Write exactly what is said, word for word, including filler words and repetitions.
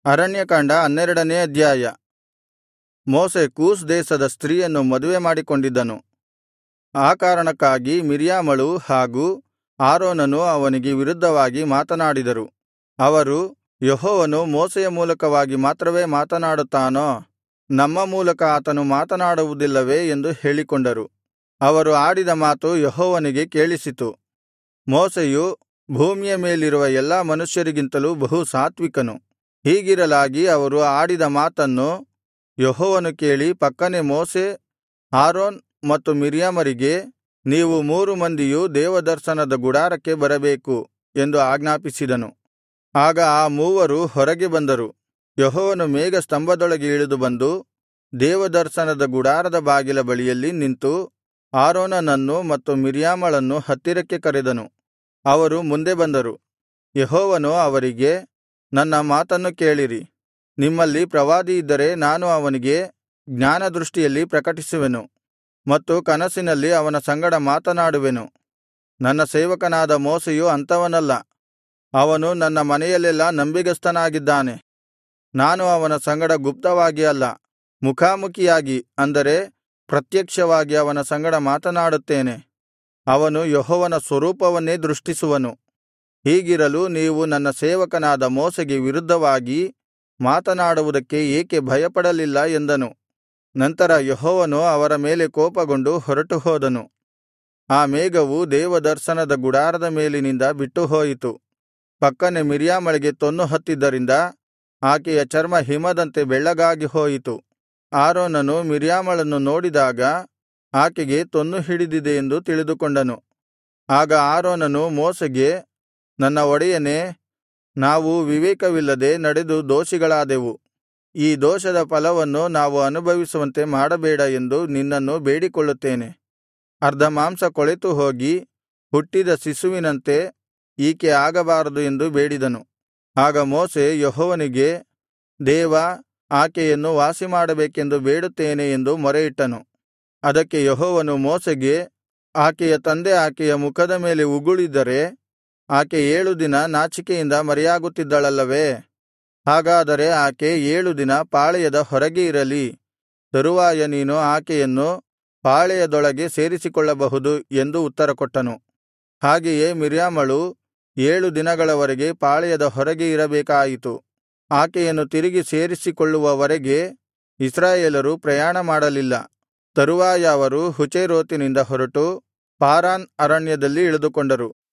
ಅರಣ್ಯಕಾಂಡ ಹನ್ನೆರಡನೇ ಅಧ್ಯಾಯ. ಮೋಶೆ ಕೂಷ್ ದೇಶದ ಸ್ತ್ರೀಯನ್ನು ಮದುವೆ ಮಾಡಿಕೊಂಡಿದ್ದನು. ಆ ಕಾರಣಕ್ಕಾಗಿ ಮಿರ್ಯಾಮಳೂ ಹಾಗೂ ಆರೋನನೂ ಅವನಿಗೆ ವಿರುದ್ಧವಾಗಿ ಮಾತನಾಡಿದರು. ಅವರು, ಯೆಹೋವನು ಮೋಶೆಯ ಮೂಲಕವಾಗಿ ಮಾತ್ರವೇ ಮಾತನಾಡುತ್ತಾನೋ, ನಮ್ಮ ಮೂಲಕ ಆತನು ಮಾತನಾಡುವುದಿಲ್ಲವೇ ಎಂದು ಹೇಳಿಕೊಂಡರು. ಅವರು ಆಡಿದ ಮಾತು ಯೆಹೋವನಿಗೆ ಕೇಳಿಸಿತು. ಮೋಶೆಯು ಭೂಮಿಯ ಮೇಲಿರುವ ಎಲ್ಲಾ ಮನುಷ್ಯರಿಗಿಂತಲೂ ಬಹು ಸಾತ್ವಿಕನು. ಹೀಗಿರಲಾಗಿ ಅವರು ಆಡಿದ ಮಾತನ್ನು ಯೆಹೋವನು ಕೇಳಿ ಫಕ್ಕನೆ ಮೋಶೆ, ಆರೋನ್ ಮತ್ತು ಮಿರ್ಯಾಮರಿಗೆ, ನೀವು ಮೂರು ಮಂದಿಯೂ ದೇವದರ್ಶನದ ಗುಡಾರಕ್ಕೆ ಬರಬೇಕು ಎಂದು ಆಜ್ಞಾಪಿಸಿದನು. ಆಗ ಆ ಮೂವರು ಹೊರಗೆ ಬಂದರು. ಯೆಹೋವನು ಮೇಘಸ್ತಂಭದೊಳಗೆ ಇಳಿದು ಬಂದು ದೇವದರ್ಶನದ ಗುಡಾರದ ಬಾಗಿಲ ಬಳಿಯಲ್ಲಿ ನಿಂತು ಆರೋನನನ್ನು ಮತ್ತು ಮಿರ್ಯಾಮಳನ್ನು ಹತ್ತಿರಕ್ಕೆ ಕರೆದನು. ಅವರು ಮುಂದೆ ಬಂದರು. ಯೆಹೋವನು ಅವರಿಗೆ, ನನ್ನ ಮಾತನ್ನು ಕೇಳಿರಿ. ನಿಮ್ಮಲ್ಲಿ ಪ್ರವಾದಿಯಿದ್ದರೆ ನಾನು ಅವನಿಗೆ ಜ್ಞಾನದೃಷ್ಟಿಯಲ್ಲಿ ಪ್ರಕಟಿಸುವೆನು ಮತ್ತು ಕನಸಿನಲ್ಲಿ ಅವನ ಸಂಗಡ ಮಾತನಾಡುವೆನು. ನನ್ನ ಸೇವಕನಾದ ಮೋಶೆಯು ಅಂಥವನಲ್ಲ. ಅವನು ನನ್ನ ಮನೆಯಲ್ಲೆಲ್ಲಾ ನಂಬಿಗಸ್ತನಾಗಿದ್ದಾನೆ. ನಾನು ಅವನ ಸಂಗಡ ಗುಪ್ತವಾಗಿ ಅಲ್ಲ, ಮುಖಾಮುಖಿಯಾಗಿ, ಅಂದರೆ ಪ್ರತ್ಯಕ್ಷವಾಗಿ ಅವನ ಸಂಗಡ ಮಾತನಾಡುತ್ತೇನೆ. ಅವನು ಯೆಹೋವನ ಸ್ವರೂಪವನ್ನೇ ದೃಷ್ಟಿಸುವನು. ಹೀಗಿರಲು ನೀವು ನನ್ನ ಸೇವಕನಾದ ಮೋಶೆಗೆ ವಿರುದ್ಧವಾಗಿ ಮಾತನಾಡುವುದಕ್ಕೆ ಏಕೆ ಭಯಪಡಲಿಲ್ಲ ಎಂದನು. ನಂತರ ಯೆಹೋವನು ಅವರ ಮೇಲೆ ಕೋಪಗೊಂಡು ಹೊರಟು ಹೋದನು. ಆ ಮೇಘವು ದೇವದರ್ಶನದ ಗುಡಾರದ ಮೇಲಿನಿಂದ ಬಿಟ್ಟುಹೋಯಿತು. ಫಕ್ಕನೆ ಮಿರ್ಯಾಮಳಿಗೆ ತೊನ್ನು ಹತ್ತಿದ್ದರಿಂದ ಆಕೆಯ ಚರ್ಮ ಹಿಮದಂತೆ ಬೆಳ್ಳಗಾಗಿ ಹೋಯಿತು. ಆರೋನನು ಮಿರ್ಯಾಮಳನ್ನು ನೋಡಿದಾಗ ಆಕೆಗೆ ತೊನ್ನು ಹಿಡಿದಿದೆ ಎಂದು ತಿಳಿದುಕೊಂಡನು. ಆಗ ಆರೋನನು ಮೋಶೆಗೆ, ನನ್ನ ಒಡೆಯನೇ, ನಾವು ವಿವೇಕವಿಲ್ಲದೆ ನಡೆದು ದೋಷಿಗಳಾದೆವು. ಈ ದೋಷದ ಫಲವನ್ನು ನಾವು ಅನುಭವಿಸುವಂತೆ ಮಾಡಬೇಡ ಎಂದು ನಿನ್ನನ್ನು ಬೇಡಿಕೊಳ್ಳುತ್ತೇನೆ. ಅರ್ಧ ಮಾಂಸ ಕೊಳೆತು ಹೋಗಿ ಹುಟ್ಟಿದ ಶಿಶುವಿನಂತೆ ಈಕೆ ಆಗಬಾರದು ಎಂದು ಬೇಡಿದನು. ಆಗ ಮೋಶೆ ಯೆಹೋವನಿಗೆ, ದೇವಾ, ಆಕೆಯನ್ನು ವಾಸಿಮಾಡಬೇಕೆಂದು ಬೇಡುತ್ತೇನೆ ಎಂದು ಮೊರೆಯಿಟ್ಟನು. ಅದಕ್ಕೆ ಯೆಹೋವನು ಮೋಶೆಗೆ, ಆಕೆಯ ತಂದೆ ಆಕೆಯ ಮುಖದ ಮೇಲೆ ಉಗುಳಿದರೆ ಆಕೆ ಏಳು ದಿನ ನಾಚಿಕೆಯಿಂದ ಮರೆಯಾಗುತ್ತಿದ್ದಳಲ್ಲವೇ? ಹಾಗಾದರೆ ಆಕೆ ಏಳು ದಿನ ಪಾಳೆಯದ ಹೊರಗೆ ಇರಲಿ. ತರುವಾಯ ನೀನು ಆಕೆಯನ್ನು ಪಾಳೆಯದೊಳಗೆ ಸೇರಿಸಿಕೊಳ್ಳಬಹುದು ಎಂದು ಉತ್ತರಕೊಟ್ಟನು. ಹಾಗೆಯೇ ಮಿರ್ಯಾಮಳು ಏಳು ದಿನಗಳವರೆಗೆ ಪಾಳೆಯದ ಹೊರಗೆ ಇರಬೇಕಾಯಿತು. ಆಕೆಯನ್ನು ತಿರುಗಿ ಸೇರಿಸಿಕೊಳ್ಳುವವರೆಗೆ ಇಸ್ರಾಯೇಲರು ಪ್ರಯಾಣ ಮಾಡಲಿಲ್ಲ. ತರುವಾಯ ಅವರು ಹುಚೇರೋತಿನಿಂದ ಹೊರಟು ಪಾರಾನ್ ಅರಣ್ಯದಲ್ಲಿ ಇಳಿದುಕೊಂಡರು.